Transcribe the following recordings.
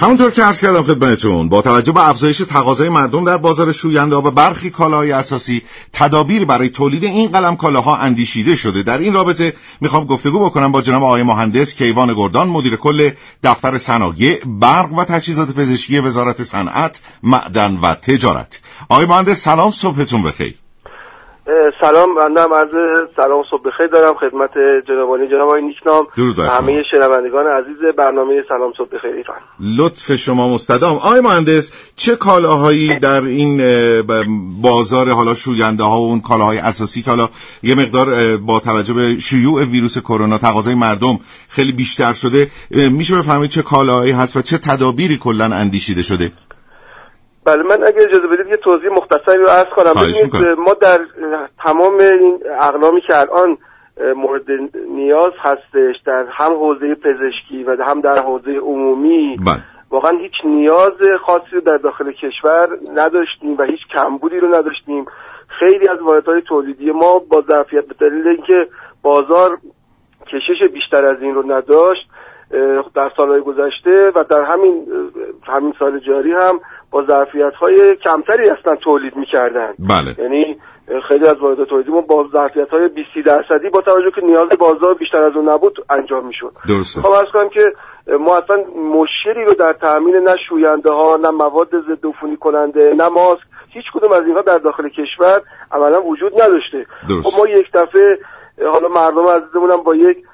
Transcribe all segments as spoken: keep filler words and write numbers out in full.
همونطور که عرض کردم خدمتتون، با توجه به افزایش تقاضای مردم در بازار شوینده و برخی کالاهای اساسی، تدابیر برای تولید این قلم کالاها اندیشیده شده. در این رابطه میخوام گفتگو بکنم با جناب آقای مهندس کیوان گردان، مدیر کل دفتر صنایع، برق و تجهیزات پزشکی وزارت صنعت، معدن و تجارت. آقای مهندس سلام، صبحتون بخیر. سلام، بنده عرض سلام صبح بخیر دارم خدمت جناب عالی جناب آقای نیکنام و همه شنوندگان عزیز برنامه سلام صبح بخیر ایران. لطف شما مستدام. آقای مهندس، چه کالاهایی در این بازار حالا شوینده ها و اون کالاهای اساسی که حالا یه مقدار با توجه به شیوع ویروس کرونا تقاضای مردم خیلی بیشتر شده، میشه بفرمایید چه کالاهایی هست و چه تدابیری کلا اندیشیده شده؟ بله، من اگه اجازه بدید یه توضیح مختصری رو عرض کنم. ببینید، ما در تمام این اقلامی که الان مورد نیاز هستش در هم حوزه پزشکی و هم در حوزه عمومی، بله. واقعا هیچ نیاز خاصی رو در داخل کشور نداشتیم و هیچ کمبودی رو نداشتیم. خیلی از واحدهای تولیدی ما با ظرفیت به دلیل اینکه بازار کشش بیشتر از این رو نداشت در سالهای گذشته و در همین همین سال جاری هم با ظرفیت‌های کمتری اصلا تولید می‌کردن. بله. یعنی خیلی از واحدهای تولیدی ما با ظرفیت‌های بیست درصدی با توجه که نیاز بازار بیشتر از اون نبود انجام می‌شد. درسته. خب عرض کنم که ما اصلا مشکلی رو در تامین نه شوینده‌ها، نه مواد ضد عفونی کننده، نه ماسک، هیچ کدوم از اینها در داخل کشور عملاً وجود نداشته. خب ما یک دفعه حالا مردم عزیزمون هم با یک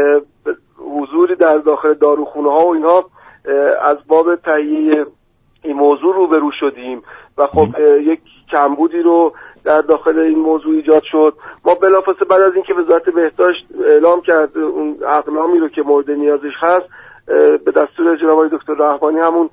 حضوری در داخل داروخونه‌ها و اینها از باب تهیه این موضوع روبرو شدیم و خب یک کمبودی رو در داخل این موضوع ایجاد شد. ما بلافاصله بعد از اینکه وزارت بهداشت اعلام کرد اون اقلامی رو که مورد نیازش هست، به دستور جناب آقای دکتر رحمانی همون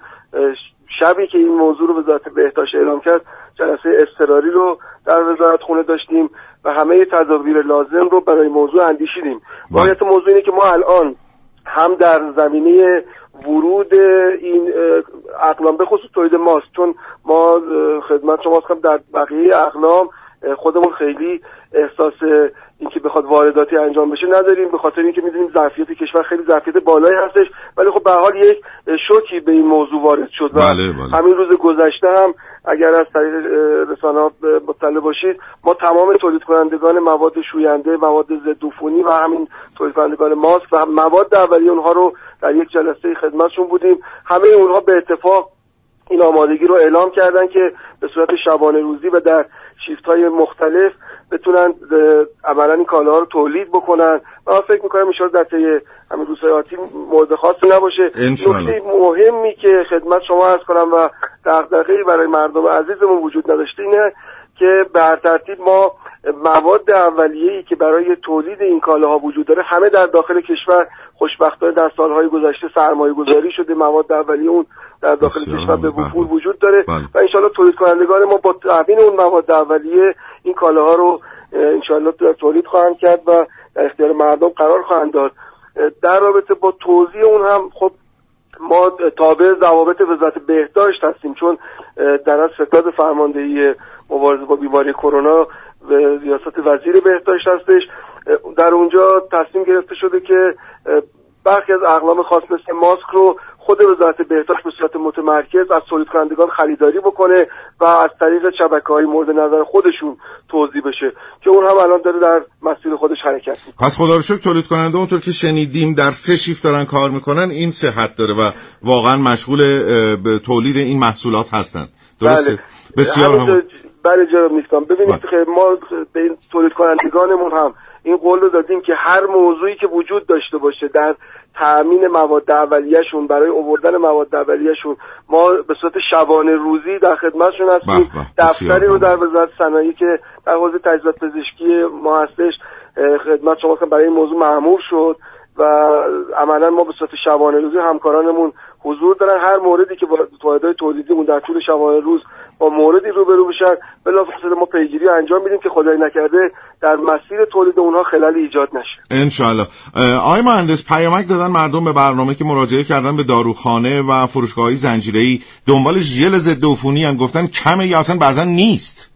شبی که این موضوع رو وزارت بهداشت اعلام کرد، جلسه اضطراری رو در وزارت خونه داشتیم و همه تدابیر لازم رو برای موضوع اندیشیدیم. واقعیت موضوع اینه که ما الان هم در زمینه ورود این اقلام به خصوص تولید ماست، چون ما خدمت شما هستم در بقیه اقلام خودمون خیلی احساس اینکه بخواد وارداتی انجام بشه نداریم، به خاطر اینکه میدونیم ظرفیت کشور خیلی ظرفیت بالایی هستش، ولی خب به هر حال یک شوکی به این موضوع وارد شد و بله بله. همین روز گذشته هم اگر از طریق رسانه‌ها مطلع باشید، ما تمام تولید کنندگان مواد شوینده، مواد ضد عفونی و همین تولید کنندگان ماسک و مواد اولیه اونها رو در یک جلسه خدمتشون بودیم. همه اونها به اتفاق این آمادگی رو اعلام کردن که به صورت شبانه روزی و در شیفت‌های مختلف بتونن عملاً این کالاها رو تولید بکنن. من فکر می‌کنم ان شاءالله در طی همین روزهای آتی مورد خاصی نباشه. نکته مهمی که خدمت شما عرض کنم و دغدغه‌ای برای مردم عزیزمون وجود نداشته اینه که به هر ترتیب ما مواد اولیه‌ای که برای تولید این کالاها وجود داره همه در داخل کشور خوشبختانه در سالهای گذشته سرمایه‌گذاری شده، مواد اولیه اون در داخل کشور به وفور وجود داره بله. و انشالله تولید کنندگان ما با تامین اون مواد اولیه این کالاها رو انشالله تولید خواهند کرد و در اختیار مردم قرار خواهند داد. در رابطه با توزیع اون هم خب ما تابع ضوابط وزارت بهداشت هستیم، چون در از ستاد فرماندهی مبارزه با بیماری کرونا و ریاست وزیر بهداشت هستش. در اونجا تصمیم گرفته شده که برخی از اقلام خاص مثل ماسک رو خود وزارت بهداشت به صورت متمرکز از تولید کنندگان خریداری بکنه و از طریق شبکه‌های مورد نظر خودشون توزیع بشه که اون هم الان داره در مسیر خودش حرکت می‌کنه. پس خدا رو شکر تولید کننده اونطور که شنیدیم در سه شیفت دارن کار میکنن، این صحت داره و واقعا مشغول به تولید این محصولات هستن. درسته؟ بله. بسیار هم بله جناب نیستم. ببینید که ما به این تولید کنندگانمون هم این قول رو دادیم که هر موضوعی که وجود داشته باشه در تامین مواد اولیه‌شون، برای آوردن مواد اولیه‌شون، ما به صورت شبانه روزی در خدمتشون هستیم. دفتری رو در وزارت صنایع که در حوزه تجهیزات پزشکی ما هستش خدمت شما برای این موضوع مأمور شد و عملا ما به صورت شبانه روزی همکارانمون حضور دارن. هر موردی که واحدهای تولیدیمون در طول شبانه روز با موردی روبرو بشن بلافاصله ما پیگیری انجام میدیم که خدای نکرده در مسیر تولید اونها خلالی ایجاد نشه ان شاء الله. آقای مهندس، پیامک دادن مردم به برنامه که مراجعه کردن به داروخانه و فروشگاه‌های زنجیره‌ای دنبال ژل ضد عفونی ان، گفتن کمه یا اصلا بعضا نیست.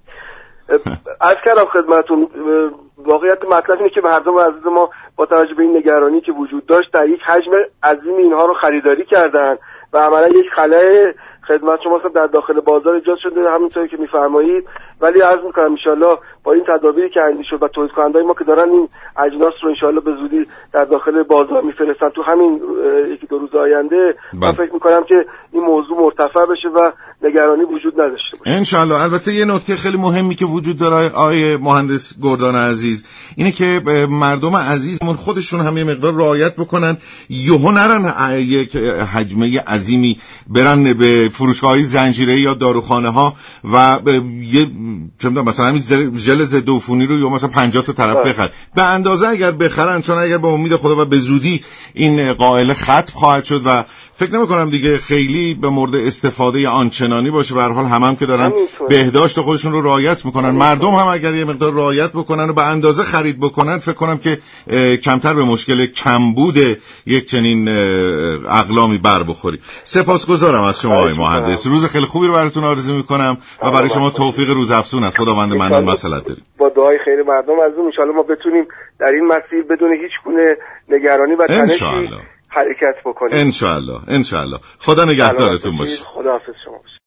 عرض کردم خدمتتون واقعیت مطلب اینه که مردم عزیز ما با توجه به این نگرانی که وجود داشت در یک حجم عظیم اینها رو خریداری کردن و عملا یک خلأ خدمت شما در داخل بازار ایجاد شده همونطوری که میفرمایید. ولی عرض میکنم ان شاءالله با این تدابیری که اندیش شد و تولید کننده‌های ما که دارن این اجناس رو ان شاءالله به زودی در داخل بازار میفرستن تو همین یکی دو روز آینده، من فکر میکنم که این موضوع مرتفع بشه و نگرانی وجود نداشته باشه ان شاءالله. البته یه نکته خیلی مهمی که وجود داره آقای مهندس گردان عزیز اینه که مردم عزیزمون خودشون هم یه مقدار رعایت بکنن، یهو نرن یک حجمه عظیمی برن به فروشگاه‌های زنجیره‌ای یا داروخانه‌ها و یه چه می‌دونم مثلا همین ژل ضد عفونی رو یا مثلا پنجاه تا طرف بخرن. به اندازه اگر بخرن، چون اگر به امید خدا و به زودی این قائله ختم خواهد شد و فکر نمی‌کنم دیگه خیلی به مورد استفاده آنچنانی باشه. به هر حال همم هم که دارن بهداشت خودشون رو رعایت میکنن، مردم هم اگر یه مقدار رعایت بکنن و به اندازه خرید بکنن، فکر کنم که کمتر به مشکل کمبود یک چنین اقلامی بر بخوریم. سپاسگزارم از شما آقای مهندس. روز خیلی خوبی رو براتون آرزو میکنم و برای شما توفیق روزافزون از خداوند منان مسئلت داریم. با دعای خیر مردم عزیزم ان شاءالله ما بتونیم در این مسیر بدون هیچ گونه نگرانی و تنشی حرکت بکنیم. ان شاء الله ان شاء الله. خدا نگهدارتون باشه. خداحافظ شما.